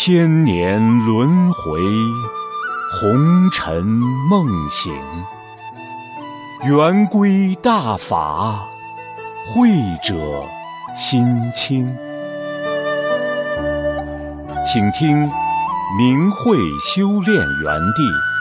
千年轮回，红尘梦醒。圆规大法，慧者心清。请听明慧修炼园地。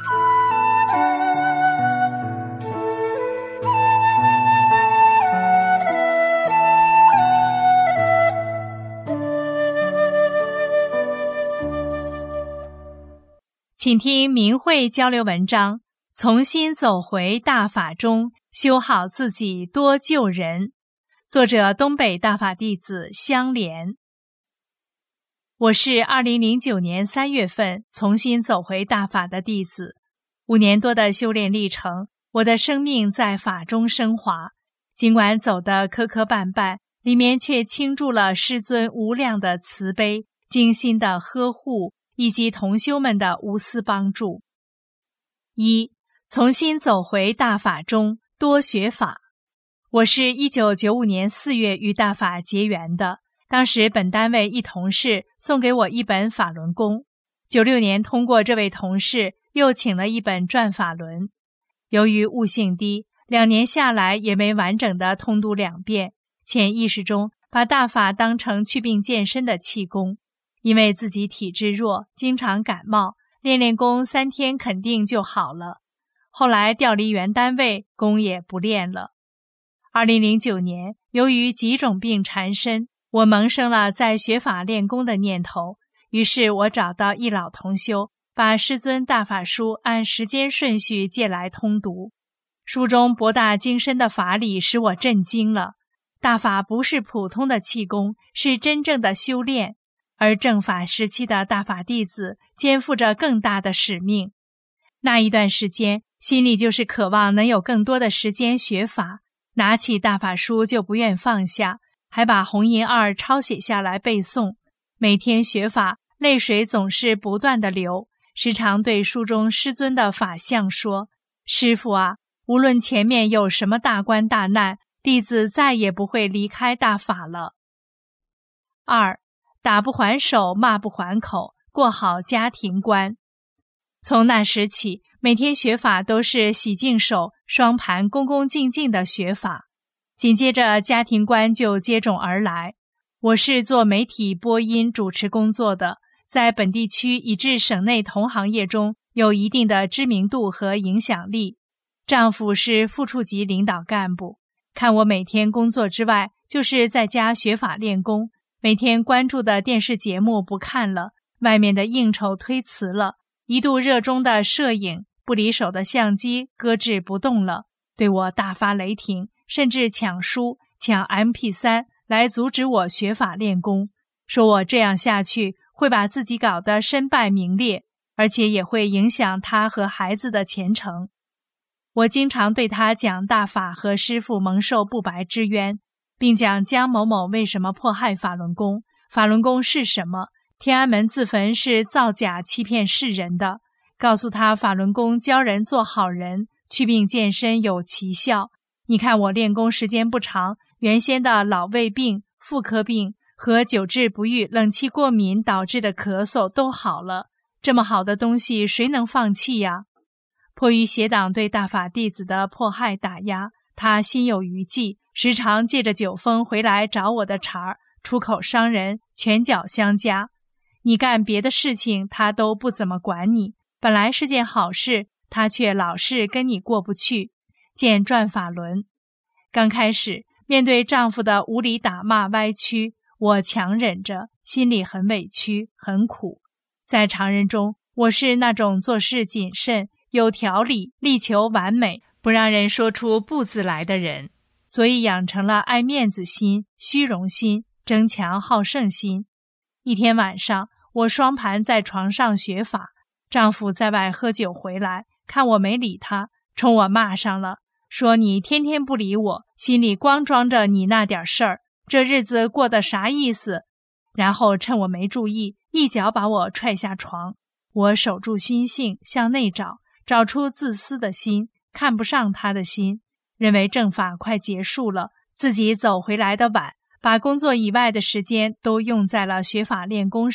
请听明慧交流文章，重新走回大法中，修好自己，多救人。作者东北大法弟子香莲。我是2009年3月份重新走回大法的弟子，5年多的修炼历程，我的生命在法中升华。尽管走得磕磕绊绊，里面却倾注了师尊无量的慈悲、精心的呵护以及同修们的无私帮助。1. 重新走回大法中，多学法。我是1995年4月与大法结缘的，当时本单位一同事送给我一本法轮功，96年通过这位同事又请了一本转法轮。由于悟性低，2年下来也没完整的通读2遍，潜意识中把大法当成祛病健身的气功。因为自己体质弱，经常感冒，练练功3天肯定就好了。后来调离原单位，功也不练了。2009年，由于几种病缠身，我萌生了在学法练功的念头。于是我找到一老同修，把师尊大法书按时间顺序借来通读。书中博大精深的法理使我震惊了。大法不是普通的气功，是真正的修炼。而正法时期的大法弟子肩负着更大的使命。那一段时间，心里就是渴望能有更多的时间学法，拿起大法书就不愿放下，还把红银2抄写下来背诵。每天学法，泪水总是不断的流，时常对书中师尊的法相说：师父啊，无论前面有什么大关大难，弟子再也不会离开大法了。2. 打不还手，骂不还口，过好家庭关。从那时起，每天学法都是洗净手，双盘恭恭敬敬的学法。紧接着家庭关就接踵而来。我是做媒体播音主持工作的，在本地区以至省内同行业中有一定的知名度和影响力。丈夫是副处级领导干部，看我每天工作之外，就是在家学法练功。每天关注的电视节目不看了，外面的应酬推辞了，一度热衷的摄影不离手的相机搁置不动了，对我大发雷霆，甚至抢书抢 MP3 来阻止我学法练功，说我这样下去会把自己搞得身败名裂，而且也会影响他和孩子的前程。我经常对他讲大法和师父蒙受不白之冤，并讲江某某为什么迫害法轮功，法轮功是什么，天安门自焚是造假欺骗世人的，告诉他法轮功教人做好人，祛病健身有奇效。你看我练功时间不长，原先的老胃病、妇科病和久治不愈、冷气过敏导致的咳嗽都好了，这么好的东西谁能放弃呀？迫于邪党对大法弟子的迫害打压，他心有余悸，时常借着酒疯回来找我的茬儿，出口伤人，拳脚相加。你干别的事情他都不怎么管你，本来是件好事，他却老是跟你过不去。见转法轮。刚开始面对丈夫的无理打骂歪曲，我强忍着，心里很委屈很苦。在常人中，我是那种做事谨慎有条理，力求完美，不让人说出不字来的人，所以养成了爱面子心、虚荣心、争强好胜心。一天晚上，我双盘在床上学法，丈夫在外喝酒回来，看我没理他，冲我骂上了，说你天天不理我，心里光装着你那点事儿，这日子过得啥意思？然后趁我没注意，一脚把我踹下床。我守住心性，向内找，找出自私的心，看不上他的心，认为正法快结束了，自己走回来的晚，把工作以外的时间都用在了学法练功上，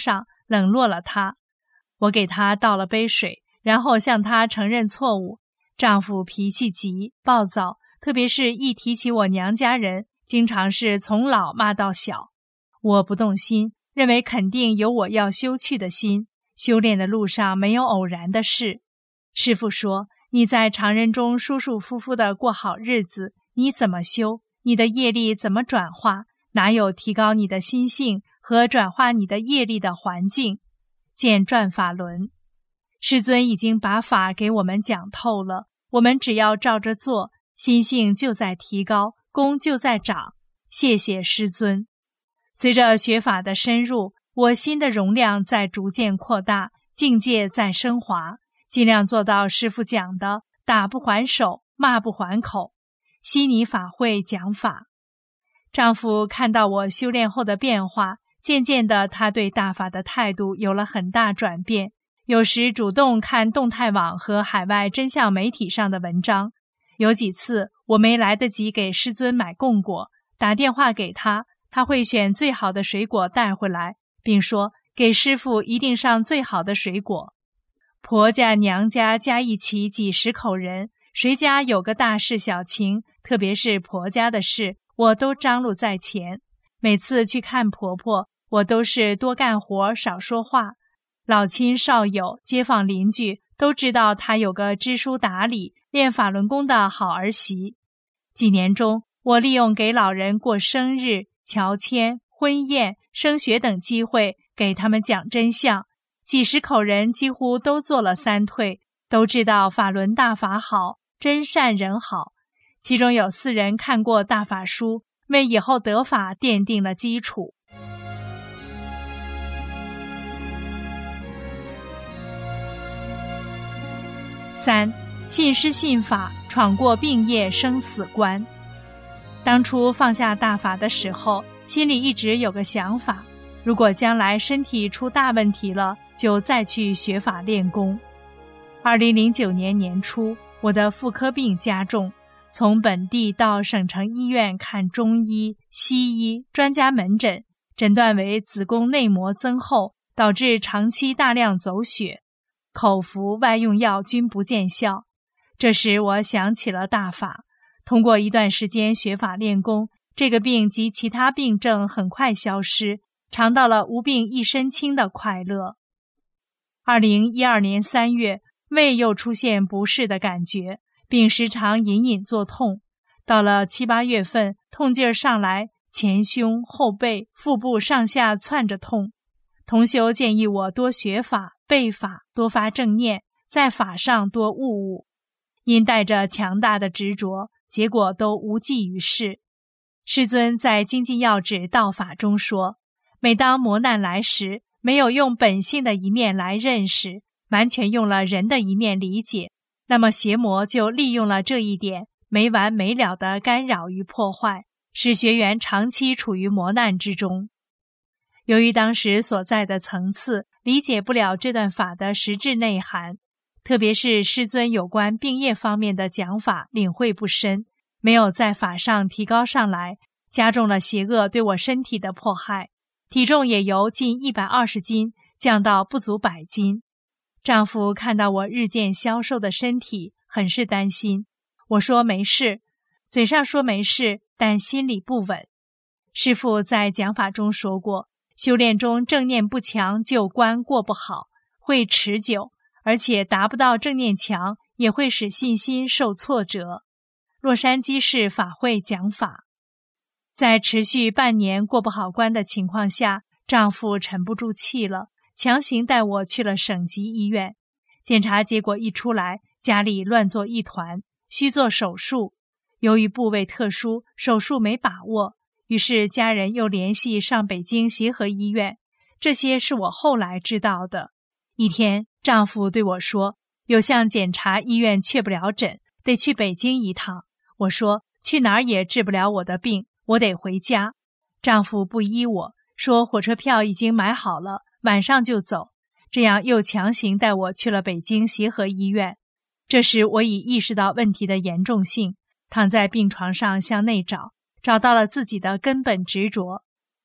冷落了她。我给她倒了杯水，然后向她承认错误。丈夫脾气急，暴躁，特别是一提起我娘家人，经常是从老骂到小。我不动心，认为肯定有我要修去的心，修炼的路上没有偶然的事。师父说，你在常人中舒舒服服的过好日子，你怎么修？你的业力怎么转化？哪有提高你的心性和转化你的业力的环境？见转法轮。师尊已经把法给我们讲透了，我们只要照着做，心性就在提高，功就在长。谢谢师尊。随着学法的深入，我心的容量在逐渐扩大，境界在升华，尽量做到师父讲的打不还手，骂不还口。悉尼法会讲法。丈夫看到我修炼后的变化，渐渐的他对大法的态度有了很大转变，有时主动看动态网和海外真相媒体上的文章。有几次我没来得及给师尊买供果，打电话给他，他会选最好的水果带回来，并说给师父一定上最好的水果。婆家娘家加一起几十口人，谁家有个大事小情，特别是婆家的事，我都张罗在前。每次去看婆婆，我都是多干活少说话。老亲少友、街坊邻居都知道她有个知书达理、练法轮功的好儿媳。几年中，我利用给老人过生日、乔迁、婚宴、升学等机会，给他们讲真相。几十口人几乎都做了3退，都知道法轮大法好，真善人好。其中有4人看过大法书，为以后得法奠定了基础。3. 信师信法，闯过病业生死关。当初放下大法的时候，心里一直有个想法，如果将来身体出大问题了，就再去学法练功。2009年年初，我的妇科病加重，从本地到省城医院看中医、西医、专家门诊，诊断为子宫内膜增厚，导致长期大量走血，口服外用药均不见效。这时我想起了大法，通过一段时间学法练功，这个病及其他病症很快消失，尝到了无病一身轻的快乐。2012年3月，胃又出现不适的感觉，并时常隐隐作痛。到了7、8月份，痛劲儿上来，前胸、后背、腹部上下窜着痛。同修建议我多学法、背法，多发正念，在法上多悟悟。因带着强大的执着，结果都无济于事。师尊在《精进要旨道法》中说，每当磨难来时，没有用本性的一面来认识，完全用了人的一面理解，那么邪魔就利用了这一点，没完没了的干扰与破坏，使学员长期处于磨难之中。由于当时所在的层次，理解不了这段法的实质内涵，特别是师尊有关病业方面的讲法领会不深，没有在法上提高上来，加重了邪恶对我身体的迫害，体重也由近120斤降到不足100斤。丈夫看到我日渐消瘦的身体，很是担心。我说没事，嘴上说没事，但心里不稳。师父在讲法中说过，修炼中正念不强就关过不好，会持久，而且达不到正念强，也会使信心受挫折。洛杉矶市法会讲法，在持续半年过不好关的情况下，丈夫沉不住气了，强行带我去了省级医院。检查结果一出来，家里乱作一团，需做手术。由于部位特殊，手术没把握，于是家人又联系上北京协和医院。这些是我后来知道的。一天，丈夫对我说，有项检查医院确不了诊，得去北京一趟。我说，去哪儿也治不了我的病，我得回家。丈夫不依我，说火车票已经买好了，晚上就走。这样又强行带我去了北京协和医院。这时我已意识到问题的严重性，躺在病床上向内找，找到了自己的根本执着。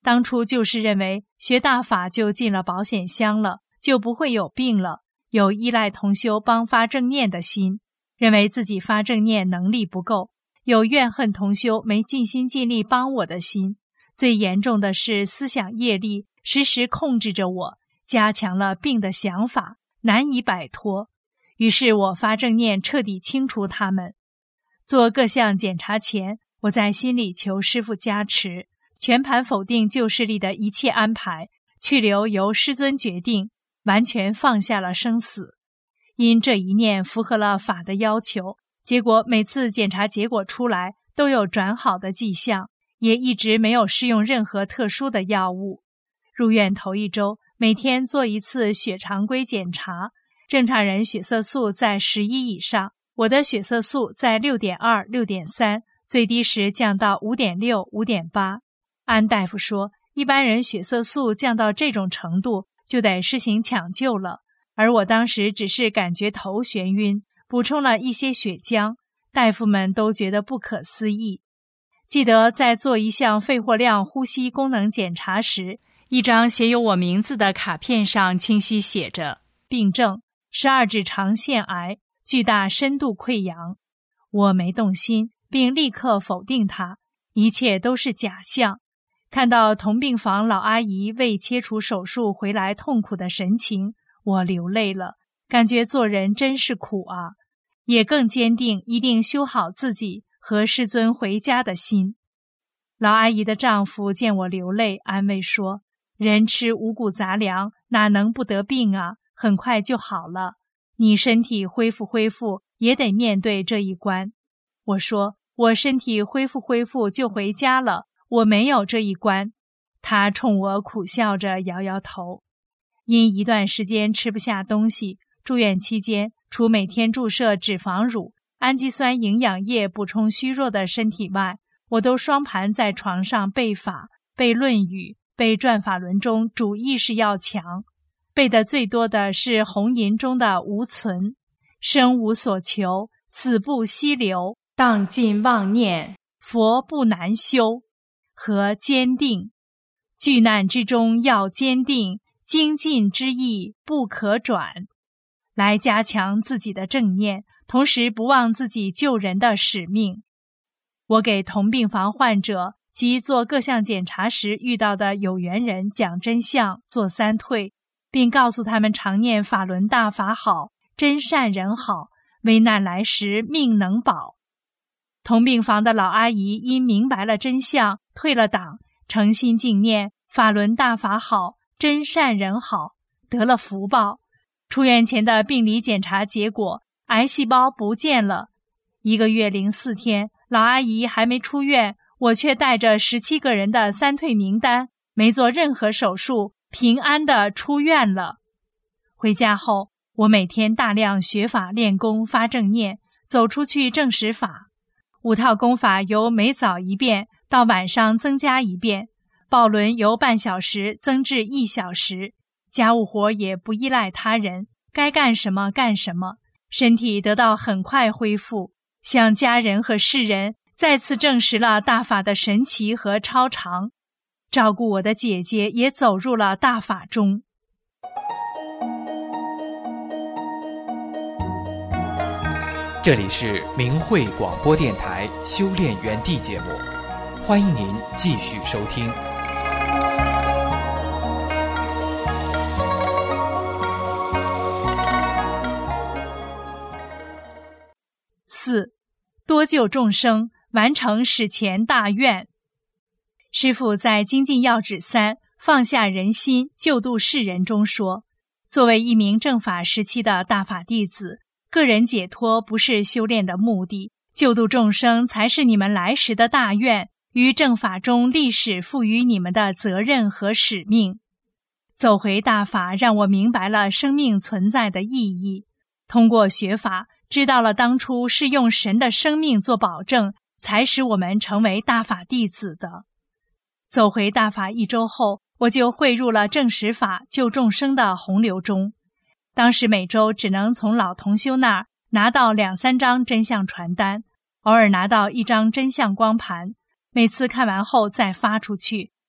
当初就是认为学大法就进了保险箱了，就不会有病了，有依赖同修帮发正念的心，认为自己发正念能力不够，有怨恨同修没尽心尽力帮我的心。最严重的是思想业力时时控制着我，加强了病的想法，难以摆脱。于是我发正念彻底清除他们。做各项检查前，我在心里求师父加持，全盘否定旧势力的一切安排，去留由师尊决定，完全放下了生死。因这一念符合了法的要求，结果每次检查结果出来都有转好的迹象，也一直没有施用任何特殊的药物。入院头1周，每天做一次血常规检查，正常人血色素在11以上，我的血色素在 6.2、6.3， 最低时降到 5.6、5.8。安大夫说，一般人血色素降到这种程度就得施行抢救了，而我当时只是感觉头眩晕，补充了一些血浆，大夫们都觉得不可思议。记得在做一项肺活量呼吸功能检查时，一张写有我名字的卡片上清晰写着病症12指肠腺癌，巨大深度溃疡。我没动心，并立刻否定它，一切都是假象。看到同病房老阿姨为切除手术回来痛苦的神情，我流泪了，感觉做人真是苦啊，也更坚定一定修好自己和师尊回家的心。老阿姨的丈夫见我流泪，安慰说，人吃五谷杂粮哪能不得病啊，很快就好了，你身体恢复也得面对这一关。我说，我身体恢复就回家了，我没有这一关。他冲我苦笑着摇摇头。因一段时间吃不下东西，住院期间除每天注射脂肪乳、氨基酸营养液补充虚弱的身体外，我都双盘在床上背法，背论语，背转法轮中主意识要强。背的最多的是红吟中的无存，生无所求，死不息留，当尽妄念，佛不难修，和坚定。巨难之中要坚定，精进之意不可转。来加强自己的正念，同时不忘自己救人的使命。我给同病房患者及做各项检查时遇到的有缘人讲真相，做3退，并告诉他们常念法轮大法好，真善人好，危难来时命能保。同病房的老阿姨因明白了真相，退了党，诚心敬念法轮大法好，真善人好，得了福报。出院前的病理检查结果，癌细胞不见了。1个月04天，老阿姨还没出院，我却带着17个人的3退名单，没做任何手术，平安地出院了。回家后，我每天大量学法练功发正念，走出去证实法。5套功法由每早1遍到晚上增加1遍，抱轮由半小时增至1小时，家务活也不依赖他人，该干什么干什么，身体得到很快恢复，向家人和世人再次证实了大法的神奇和超常。照顾我的姐姐也走入了大法中。 这里是明慧广播电台修炼园地节目，欢迎您继续收听。 4. 多救众生，完成史前大愿。师父在精进要旨3放下人心，救度世人中说，作为一名正法时期的大法弟子，个人解脱不是修炼的目的，救度众生才是你们来时的大愿，于正法中历史赋予你们的责任和使命。走回大法让我明白了生命存在的意义，通过学法知道了当初是用神的生命做保证，才使我们成为大法弟子的。走回大法1周后，我就汇入了正实法救众生的洪流中。当时每周只能从老同修那儿拿到2-3张真相传单，偶尔拿到1张真相光盘，每次看完后再发出去，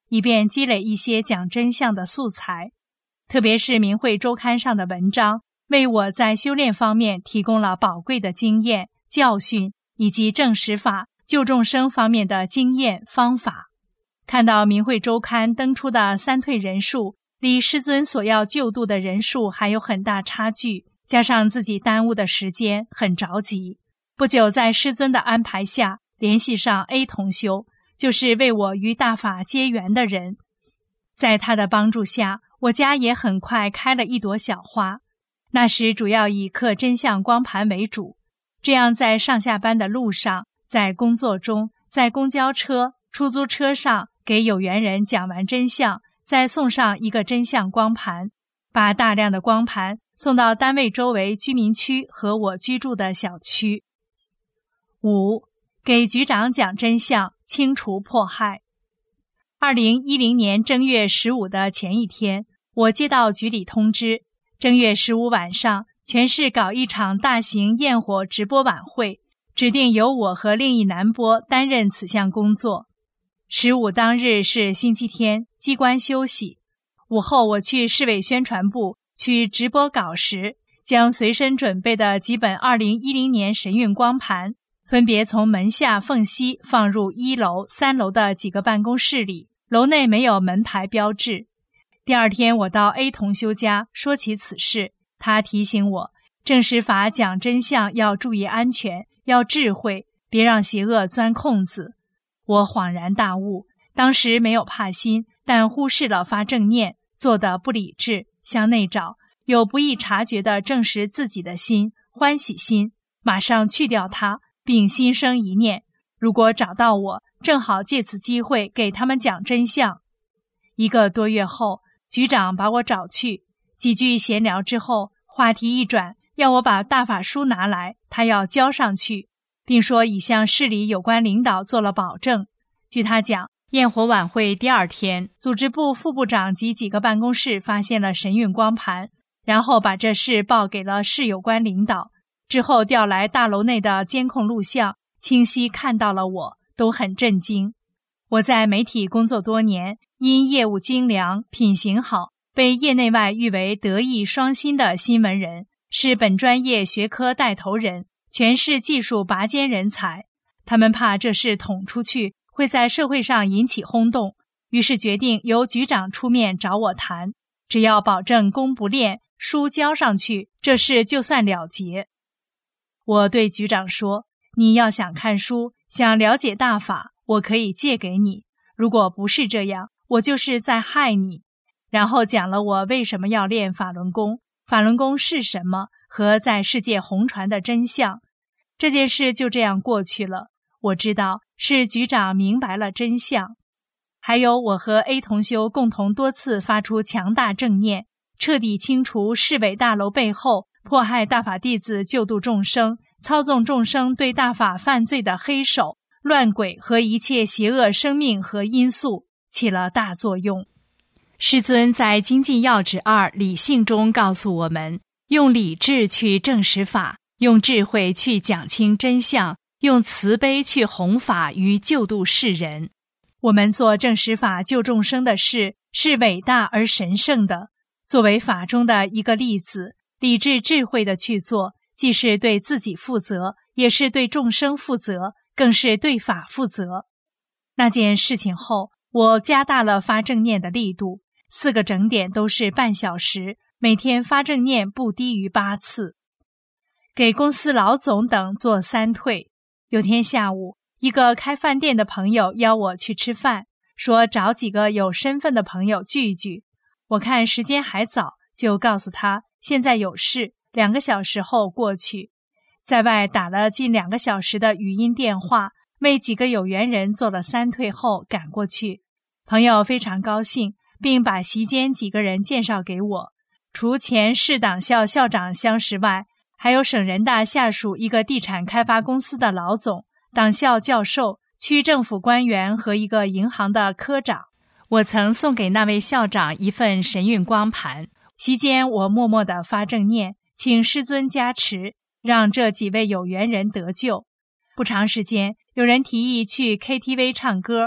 以便积累一些讲真相的素材。特别是明慧周刊上的文章，为我在修炼方面提供了宝贵的经验、教训，以及正实法、救众生方面的经验方法。看到明慧周刊登出的三退人数离师尊所要救度的人数还有很大差距，加上自己耽误的时间，很着急。不久在师尊的安排下，联系上 A 同修，就是为我与大法结缘的人。在他的帮助下，我家也很快开了一朵小花。那时主要以刻真相光盘为主，这样在上下班的路上，在工作中，在公交车、出租车上给有缘人讲完真相，再送上一个真相光盘，把大量的光盘送到单位周围居民区和我居住的小区。5. 给局长讲真相，清除迫害。2010年正月15的前一天，我接到局里通知，正月15晚上，全市搞一场大型焰火直播晚会，指定由我和另一男播担任此项工作。15当日是星期天，机关休息。午后我去市委宣传部取直播稿时，将随身准备的几本2010年神韵光盘分别从门下缝隙放入1楼、3楼的几个办公室里，楼内没有门牌标志。第二天我到 A 同修家说起此事，他提醒我，正实法讲真相要注意安全，要智慧，别让邪恶钻空子。我恍然大悟，当时没有怕心，但忽视了发正念，做得不理智，向内找，有不易察觉的证实自己的心，欢喜心，马上去掉它，并心生一念，如果找到我，正好借此机会给他们讲真相。1个多月后，局长把我找去，几句闲聊之后，话题一转，要我把大法书拿来，他要交上去，并说已向市里有关领导做了保证。据他讲，焰火晚会第二天，组织部副部长及几个办公室发现了神韵光盘，然后把这事报给了市有关领导，之后调来大楼内的监控录像，清晰看到了我，都很震惊。我在媒体工作多年，因业务精良，品行好，被业内外誉为德艺双馨的新闻人，是本专业学科带头人，全市技术拔尖人才。他们怕这事捅出去会在社会上引起轰动，于是决定由局长出面找我谈，只要保证功不练，书交上去，这事就算了结。我对局长说，你要想看书，想了解大法，我可以借给你，如果不是这样，我就是在害你。然后讲了我为什么要练法轮功，法轮功是什么，和在世界红传的真相。这件事就这样过去了。我知道是局长明白了真相。还有我和 A 同修共同多次发出强大正念，彻底清除市委大楼背后迫害大法弟子救度众生、操纵众生对大法犯罪的黑手、乱鬼和一切邪恶生命和因素，起了大作用。师尊在精进要旨2理性中告诉我们，用理智去证实法，用智慧去讲清真相，用慈悲去弘法与救度世人。我们做证实法救众生的事是伟大而神圣的，作为法中的一个例子，理智智慧的去做，既是对自己负责，也是对众生负责，更是对法负责。那件事情后，我加大了发正念的力度，4个整点都是半小时，每天发正念不低于8次。给公司老总等做3退。有天下午，一个开饭店的朋友邀我去吃饭，说找几个有身份的朋友聚一聚。我看时间还早，就告诉他现在有事，2个小时后过去。在外打了近2个小时的语音电话，为几个有缘人做了3退后赶过去。朋友非常高兴，并把席间几个人介绍给我，除前市党校校长相识外，还有省人大下属一个地产开发公司的老总、党校教授、区政府官员和一个银行的科长。我曾送给那位校长一份神韵光盘，席间我默默地发正念，请师尊加持，让这几位有缘人得救。不长时间，有人提议去 KTV 唱歌，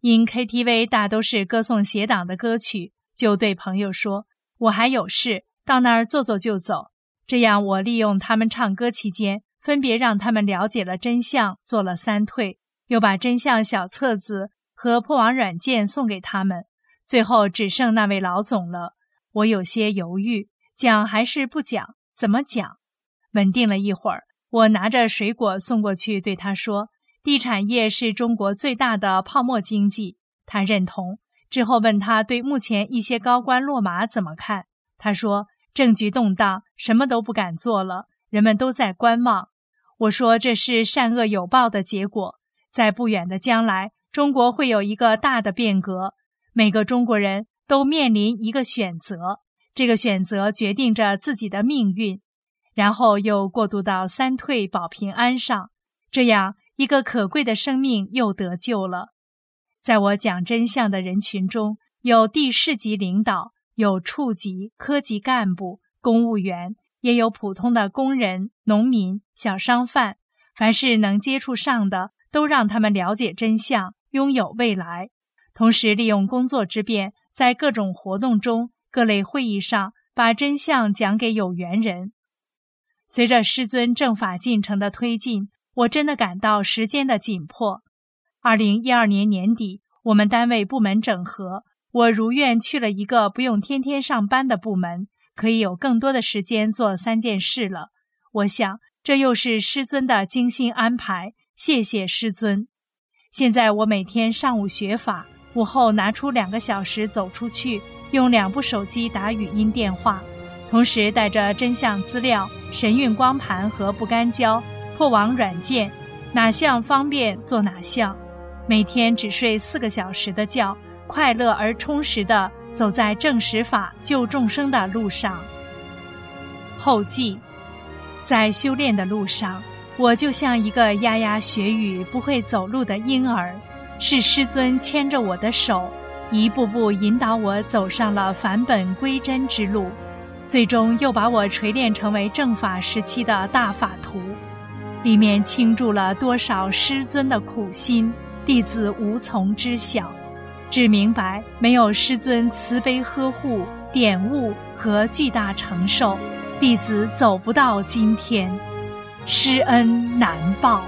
因 KTV 大都是歌颂邪党的歌曲，就对朋友说，我还有事，到那儿坐坐就走。这样我利用他们唱歌期间，分别让他们了解了真相，做了3退，又把真相小册子和破网软件送给他们。最后只剩那位老总了，我有些犹豫，讲还是不讲，怎么讲？稳定了一会儿，我拿着水果送过去，对他说，地产业是中国最大的泡沫经济。他认同。之后问他对目前一些高官落马怎么看，他说，政局动荡，什么都不敢做了，人们都在观望。我说这是善恶有报的结果，在不远的将来，中国会有一个大的变革，每个中国人都面临一个选择，这个选择决定着自己的命运。然后又过渡到3退保平安上，这样一个可贵的生命又得救了。在我讲真相的人群中，有地市级领导，有处级、科级干部、公务员，也有普通的工人、农民、小商贩，凡是能接触上的，都让他们了解真相，拥有未来。同时利用工作之便，在各种活动中、各类会议上，把真相讲给有缘人。随着师尊正法进程的推进，我真的感到时间的紧迫。2012年年底，我们单位部门整合，我如愿去了一个不用天天上班的部门，可以有更多的时间做3件事了。我想，这又是师尊的精心安排，谢谢师尊。现在我每天上午学法，午后拿出2个小时走出去，用2部手机打语音电话，同时带着真相资料、神韵光盘和不干胶、破网软件，哪项方便做哪项。每天只睡4个小时的觉，快乐而充实地走在正实法救众生的路上。后记，在修炼的路上，我就像一个牙牙学语不会走路的婴儿，是师尊牵着我的手，一步步引导我走上了返本归真之路，最终又把我锤炼成为正法时期的大法徒。里面倾注了多少师尊的苦心，弟子无从知晓，只明白没有师尊慈悲呵护、点悟和巨大承受，弟子走不到今天，师恩难报。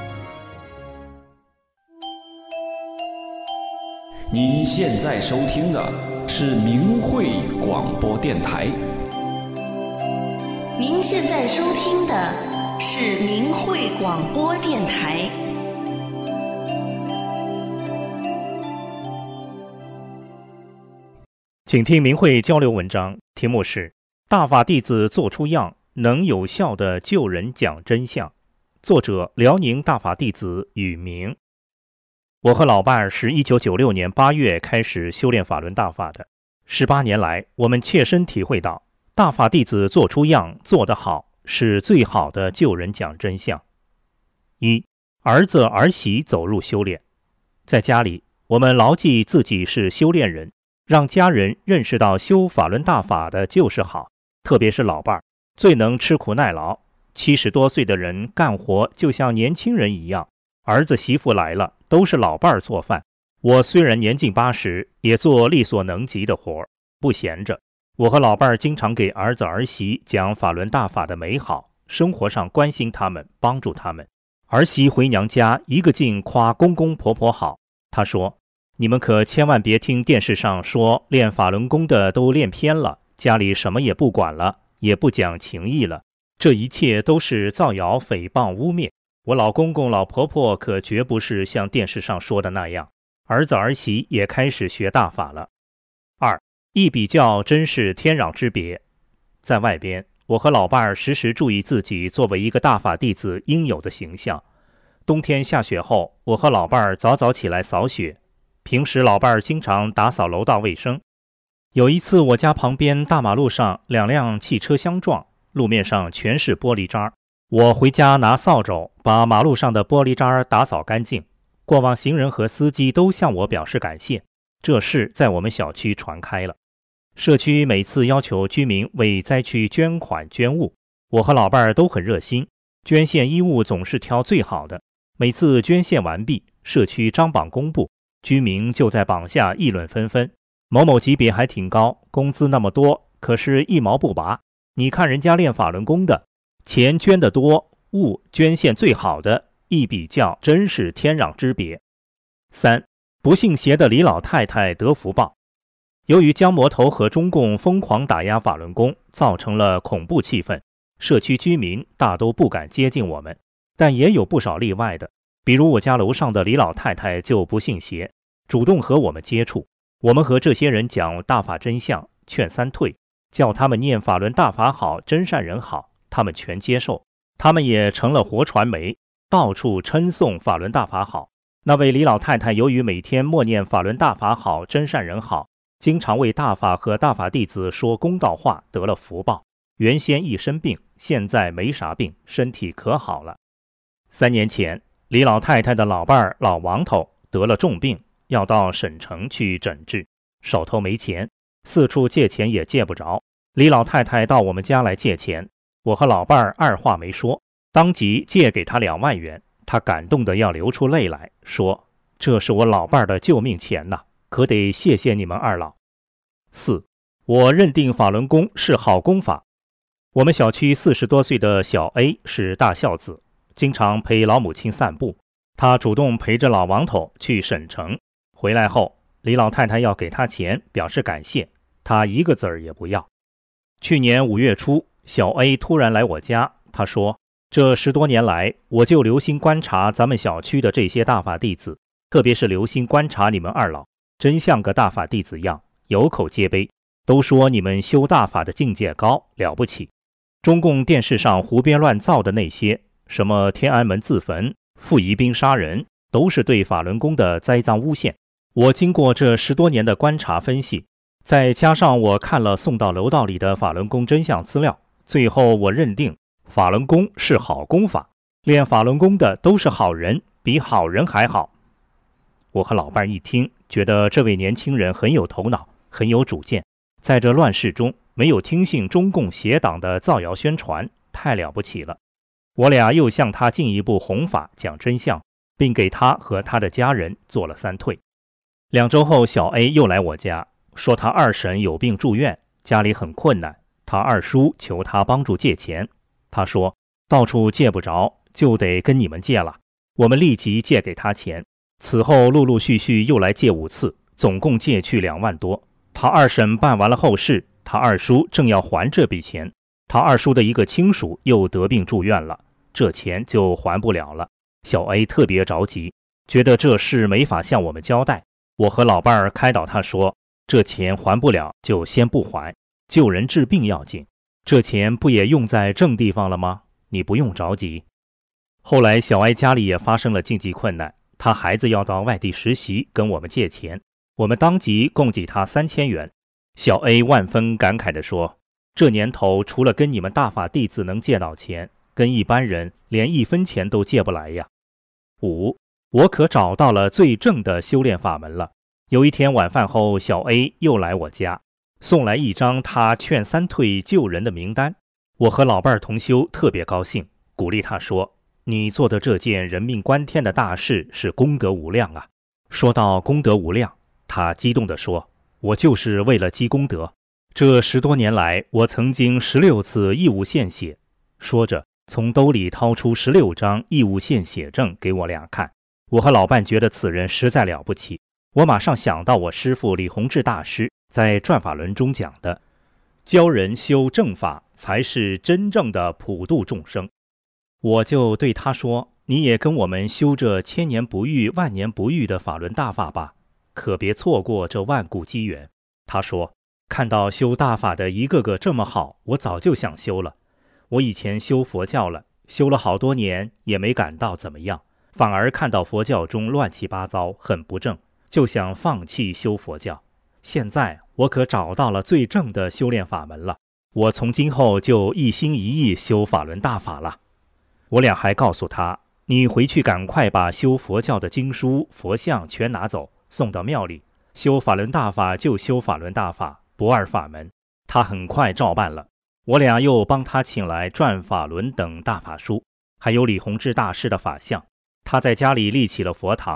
您现在收听的是明慧广播电台。 您现在收听的是明慧广播电台。 请听明慧交流文章，题目是大法弟子做出样，能有效地救人讲真相。作者辽宁大法弟子宇明。我和老伴是1996年8月开始修炼法轮大法的，18年来，我们切身体会到，大法弟子做出样，做得好，是最好的救人讲真相。1. 儿子儿媳走入修炼。在家里，我们牢记自己是修炼人，让家人认识到修法轮大法的就是好，特别是老伴儿，最能吃苦耐劳。70多岁的人干活就像年轻人一样，儿子媳妇来了，都是老伴儿做饭。我虽然年近80，也做力所能及的活，不闲着。我和老伴儿经常给儿子儿媳讲法轮大法的美好，生活上关心他们，帮助他们。儿媳回娘家一个劲夸公公婆婆好，她说，你们可千万别听电视上说练法轮功的都练偏了，家里什么也不管了，也不讲情义了，这一切都是造谣诽谤污蔑。我老公公老婆婆可绝不是像电视上说的那样，儿子儿媳也开始学大法了。2. 一比较真是天壤之别。在外边，我和老伴儿时时注意自己作为一个大法弟子应有的形象。冬天下雪后，我和老伴儿早早起来扫雪，平时老伴儿经常打扫楼道卫生。有一次我家旁边大马路上2辆汽车相撞，路面上全是玻璃渣，我回家拿扫帚把马路上的玻璃渣打扫干净。过往行人和司机都向我表示感谢，这事在我们小区传开了。社区每次要求居民为灾区捐款捐物，我和老伴儿都很热心，捐献衣物总是挑最好的。每次捐献完毕，社区张榜公布， 居民就在榜下议论纷纷，某某级别还挺高，工资那么多，可是一毛不拔。你看人家练法轮功的，钱捐得多，物捐献最好的，一比较真是天壤之别。3. 不信邪的李老太太得福报。由于江魔头和中共疯狂打压法轮功，造成了恐怖气氛，社区居民大都不敢接近我们，但也有不少例外的，比如我家楼上的李老太太就不信邪，主动和我们接触。我们和这些人讲大法真相，劝三退，叫他们念法轮大法好，真善人好，他们全接受。他们也成了活传媒，到处称颂法轮大法好。那位李老太太由于每天默念法轮大法好，真善人好，经常为大法和大法弟子说公道话，得了福报。原先一身病，现在没啥病，身体可好了。3年前，李老太太的老伴儿老王头得了重病，要到省城去诊治，手头没钱，四处借钱也借不着。李老太太到我们家来借钱，我和老伴儿二话没说，当即借给他2万元。他感动得要流出泪来，说：“这是我老伴儿的救命钱呐，可得谢谢你们二老。”4. 我认定法轮功是好功法。我们小区40多岁的小 A 是大孝子，经常陪老母亲散步。他主动陪着老王头去省城，回来后，李老太太要给他钱表示感谢，他一个子儿也不要。去年5月初，小 A 突然来我家，他说：“这10多年来，我就留心观察咱们小区的这些大法弟子，特别是留心观察你们二老，真像个大法弟子样，有口皆碑，都说你们修大法的境界高，了不起。中共电视上胡编乱造的那些，什么天安门自焚、傅宜宾杀人，都是对法轮功的栽赃诬陷。我经过这10多年的观察分析，再加上我看了送到楼道里的法轮功真相资料，最后我认定法轮功是好功法，练法轮功的都是好人，比好人还好。”我和老伴一听，觉得这位年轻人很有头脑，很有主见，在这乱世中没有听信中共邪党的造谣宣传，太了不起了。我俩又向他进一步弘法讲真相，并给他和他的家人做了3退。2周后，小 A 又来我家，说他二婶有病住院，家里很困难，他二叔求他帮助借钱。他说到处借不着，就得跟你们借了。我们立即借给他钱，此后陆陆续续又来借5次，总共借去2万多。他二婶办完了后事，他二叔正要还这笔钱，他二叔的一个亲属又得病住院了，这钱就还不了了。小 A 特别着急，觉得这事没法向我们交代。我和老伴儿开导他说，这钱还不了就先不还，救人治病要紧，这钱不也用在正地方了吗？你不用着急。后来小 A 家里也发生了经济困难，他孩子要到外地实习，跟我们借钱，我们当即供给他3000元。小 A 万分感慨地说，这年头除了跟你们大法弟子能借到钱，跟一般人连1分钱都借不来呀。5. 我可找到了最正的修炼法门了。有一天晚饭后，小 A 又来我家，送来一张他劝3退救人的名单。我和老伴儿同修特别高兴，鼓励他说，你做的这件人命关天的大事是功德无量啊。说到功德无量，他激动地说，我就是为了积功德。这10多年来，我曾经16次义务献血。说着，从兜里掏出16张义务献血证给我俩看。我和老伴觉得此人实在了不起，我马上想到我师父李洪志大师在转法轮中讲的，教人修正法才是真正的普度众生。我就对他说，你也跟我们修这千年不遇万年不遇的法轮大法吧，可别错过这万古机缘。他说，看到修大法的一个个这么好，我早就想修了。我以前修佛教了，修了好多年也没感到怎么样，反而看到佛教中乱七八糟，很不正，就想放弃修佛教。现在我可找到了最正的修炼法门了，我从今后就一心一意修法轮大法了。我俩还告诉他，你回去赶快把修佛教的经书佛像全拿走，送到庙里，修法轮大法就修法轮大法，不二法门。他很快照办了。我俩又帮他请来转法轮等大法书，还有李洪志大师的法像。他在家里立起了佛堂，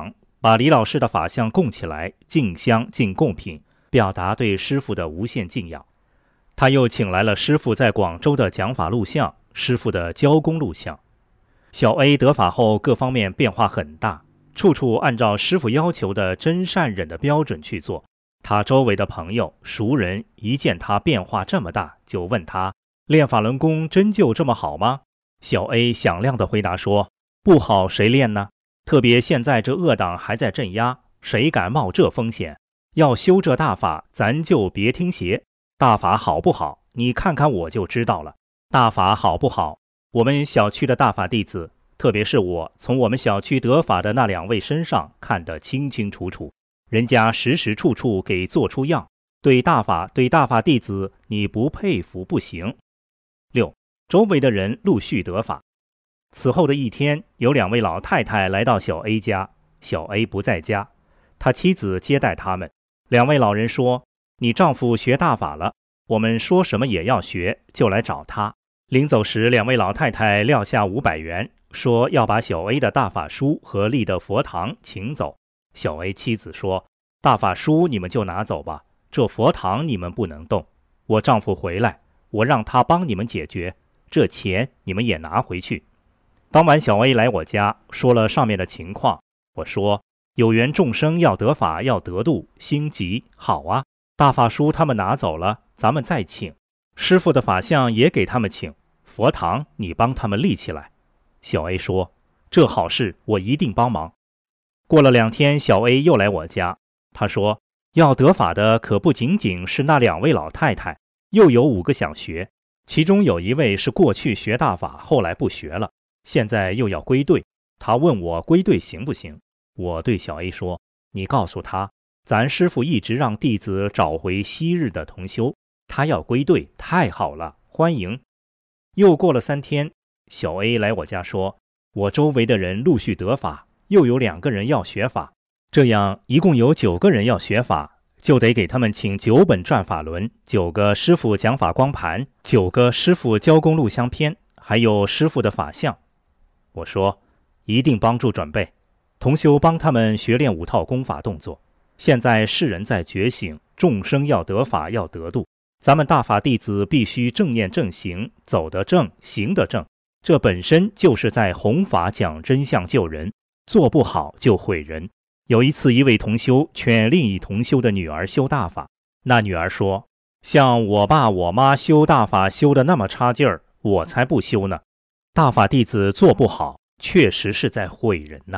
把李老师的法像供起来，敬香敬贡品，表达对师父的无限敬仰。他又请来了师父在广州的讲法录像，师父的教功录像。小 A 得法后各方面变化很大，处处按照师父要求的真善忍的标准去做。他周围的朋友熟人一见他变化这么大，就问他练法轮功真就这么好吗？小 A 响亮地回答说，不好谁练呢？特别现在这恶党还在镇压，谁敢冒这风险？要修这大法，咱就别听邪。大法好不好，你看看我就知道了。大法好不好，我们小区的大法弟子，特别是我，从我们小区得法的那2位身上看得清清楚楚，人家时时处处给做出样，对大法弟子，你不佩服不行。6. 周围的人陆续得法。此后的一天，有2位老太太来到小 A 家，小 A 不在家，他妻子接待他们。2位老人说，你丈夫学大法了，我们说什么也要学，就来找他。临走时，2位老太太撂下500元，说要把小 A 的大法书和立的佛堂请走。小 A 妻子说，大法书你们就拿走吧，这佛堂你们不能动，我丈夫回来，我让他帮你们解决，这钱你们也拿回去。当晚小 A 来我家，说了上面的情况。我说，有缘众生要得法要得度，心急，好啊，大法书他们拿走了，咱们再请。师父的法像也给他们请，佛堂你帮他们立起来。小 A 说，这好事我一定帮忙。过了2天，小 A 又来我家，他说，要得法的可不仅仅是那2位老太太，又有5个想学，其中有1位是过去学大法，后来不学了，现在又要归队，他问我归队行不行？我对小 A 说，你告诉他，咱师父一直让弟子找回昔日的同修，他要归队，太好了，欢迎。又过了3天，小 A 来我家说，我周围的人陆续得法，又有2个人要学法，这样一共有9个人要学法，就得给他们请9本转法轮，9个师父讲法光盘，9个师父教功录像片，还有师父的法像。我说，一定帮助准备，同修帮他们学练5套功法动作。现在世人在觉醒，众生要得法要得度，咱们大法弟子必须正念正行，走得正，行得正，这本身就是在弘法讲真相救人，做不好就毁人。有一次，一位同修劝另一同修的女儿修大法，那女儿说，像我爸我妈修大法修得那么差劲儿，我才不修呢。大法弟子做不好，确实是在毁人呐。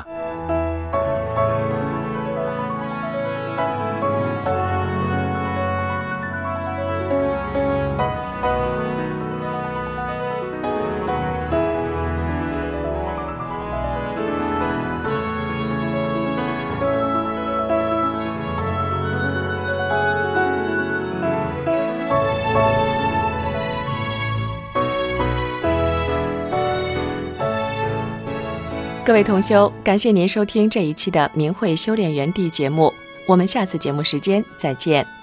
各位同修，感谢您收听这一期的明慧修炼园地节目，我们下次节目时间再见。